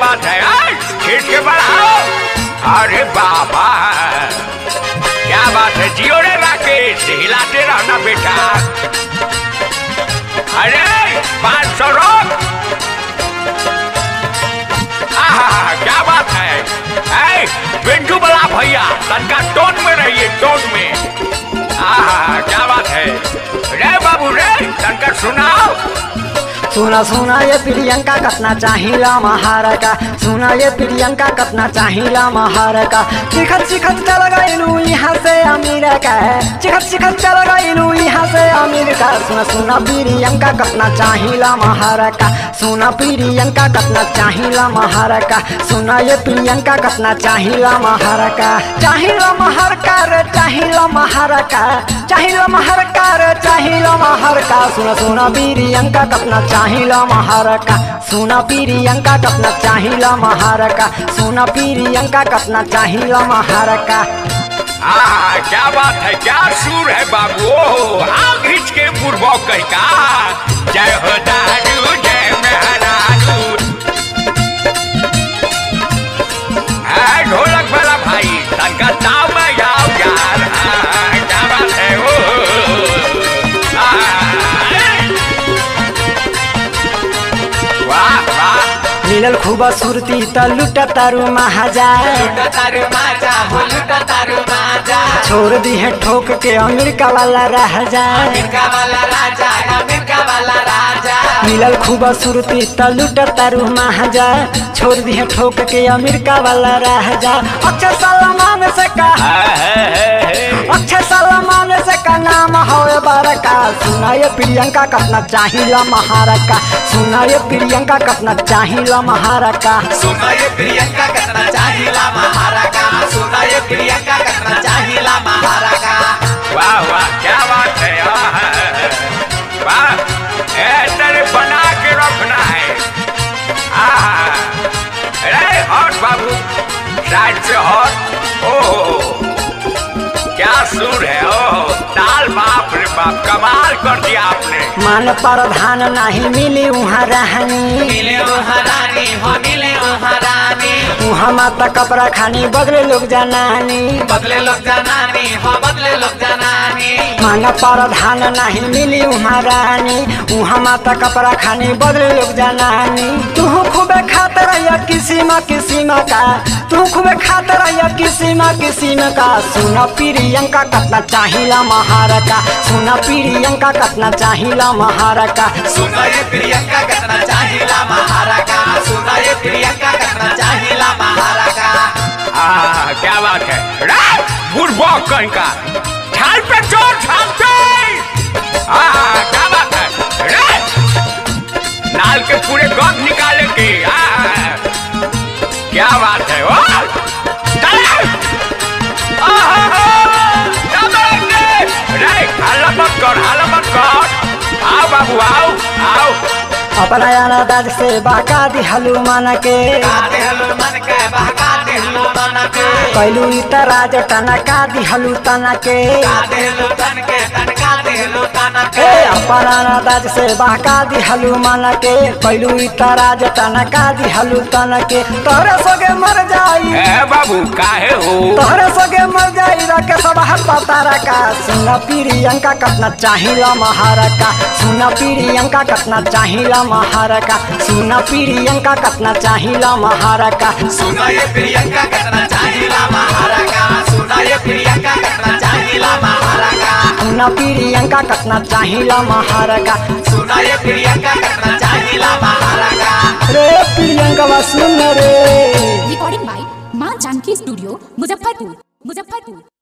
बात है यार, खींच के बढ़ाओ। अरे बाबा क्या बात है, जियो रे राकेश, हिलाते रहना बेटा। अरे 500 रोक। क्या बात है पिंटू बड़ा भैया, तनका टोन में रहिए, टोन में। क्या बात है रे बाबू रे, तनका सुनाओ। सुना सुना ये प्रियंका कतना चाहिला महारा का, सुना ये प्रियंका कतना चाहिला महारा का। चिखत चिखत चल गइलू यहाँ से अमीर का, चिखत चिखत चल गइलू यहाँ से अमीर का। सुना सुना प्रियंका कतना चाहिला महारा का, सुना प्रियंका कतना चाहिला महारा का। सुना ये प्रियंका कतना चाहिला महारा का, चाहिला महार का रे, चाहिला महारा का, चाहिला महार का रे, चाहिला महार का। सुना सुना प्रियंका कतना चाहिला महारा का, सुना प्रियंका कतना चाहिला महारा का, सुना प्रियंका कतना चाहिला महारा का। क्या बात है, क्या सुर है बाबू, आग खींच के बुढ़बो कह का। जय हो दारू जय मेहरारू। ढोलक वाला भाई तनका ताव में जाओ यार। क्या बात है वाह वाह। मिलल खूब सुरती त लुट तारू महाजा, छोड़ दी है ठोक के अमेरिका वाला राजा। मिलल खूब सुरती त लुट तारू महाजा, छोड़ दी है ठोक के अमेरिका वाला राजा। अक्षय सलमान से का, अक्षय सलमान से का नाम हो बरका। सुना ये प्रियंका कतना चाहिला महारा का, सुना ये प्रियंका कतना चाहिला महारा का। सुना ये प्रियंका कतना चाहिला महारा का, सुना ये प्रियंका कतना चाहिला महारा का। वाह वाह क्या बात है, वाह तेरे बना के रखना है। अरे हॉट बाबू, साइड से हॉट। ओह क्या सुर है, ओह ताल, बाप रे बाप, कमाल कर दिया आपने। मान प्रधान नहीं मिली वहाँ रहनी, मिले वहाँ रानी हो, मिले वहाँ रानी। वहाँ माता कपड़ा खानी बदले लोग जनानी, बदले लोग जनानी हो, बदले लोग जनानी। मान प्रधान नहीं मिली वहाँ रानी, वहाँ माता कपड़ा खानी बदले लोग जनानी। तू खूबे खाते रहिया किसीमा किसीमा का, तू खूबे खाते रहिया किसीमा किसीमा का। सुना प्रियंका कतना चाहिला महारा का, सुना प्रियंका कतना चाहिला महारा का। सुना ये प्रियंका कतना चाहिला महारा का, सुना ये प्रियंका कतना चाहिला महारा का। क्या बात है बुढ़बो कहीं का, झाल पे चोर छापते। क्या बात है नाल के पूरे गद निकाले के। क्या बात है हाला मत कर, हाला मत कर। आओ बाबू आओ आओ। अपना दाद से बाका दिहलू मन के, कैलू तराज टनका दिहलू तना के। अपना दाद से बाका दिहलू मन के, कैलू तराज टनका दिहलू तना के। तोहरे सगे मर जाई बाबू काहे हो, तोहरे सगे मर जाई रके सब पता रखा। सुना प्रियंका कतना चाहिला महारा का, सुना प्रियंका कतना चाहिला महारा का, सुना प्रियंका कतना चाहिला महारा का। सुना ये प्रियंका कतना चाहिला महारा का, सुना ये प्रियंका कतना चाहिला महारा का। सुना प्रियंका कतना चाहिला महारा का, सुना ये प्रियंका कतना चाहिला महारा का। रे प्रियंका सुन रे। रिकॉर्डिंग बाय मां जानकी स्टूडियो मुजफ्फरपुर।